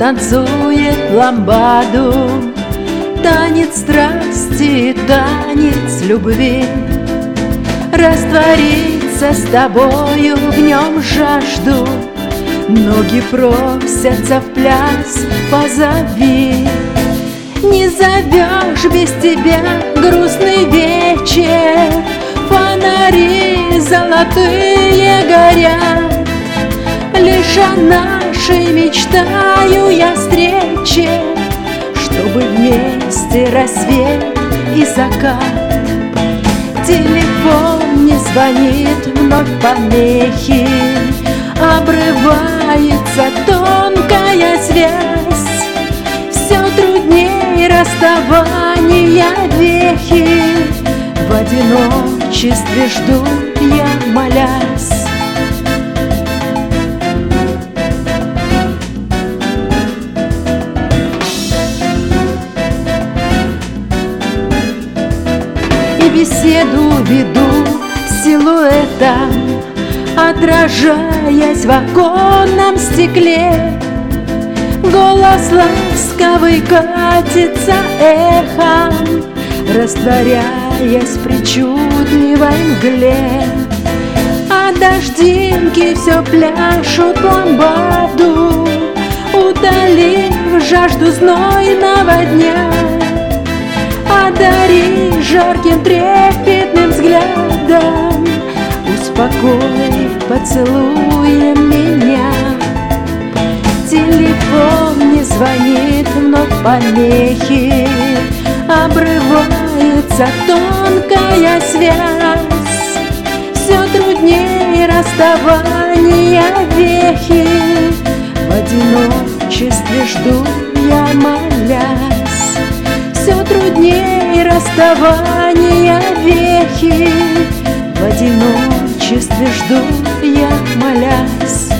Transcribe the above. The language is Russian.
танцует ламбаду, танец страсти, танец любви. Раствориться с тобою в нем жажду, ноги просятся в пляс, позови. Не зовешь без тебя грустный вечер, фонари золотые горят. Лишь о нашей мечтаю я встрече, чтобы вместе рассвет и закат. Телефон не звонит, вновь помехи, обрывается тонкая связь. Все труднее расставания вехи, в одиночестве жду я, молясь. И беседу веду силуэтом, отражаясь в оконном стекле. Голос ласковый катится эхом, растворяясь в причудливой мгле. А дождинки все пляшут ламбаду, утолив жажду знойного дня. Одари жарким трепетным взглядом, успокой поцелуем меня. Телефон не звонит, вновь помехи, обрывается тонкая связь. Все труднее расставания вехи, в одиночестве жду я, молясь. Все труднее расставания вехи, в одиночестве жду я, молясь.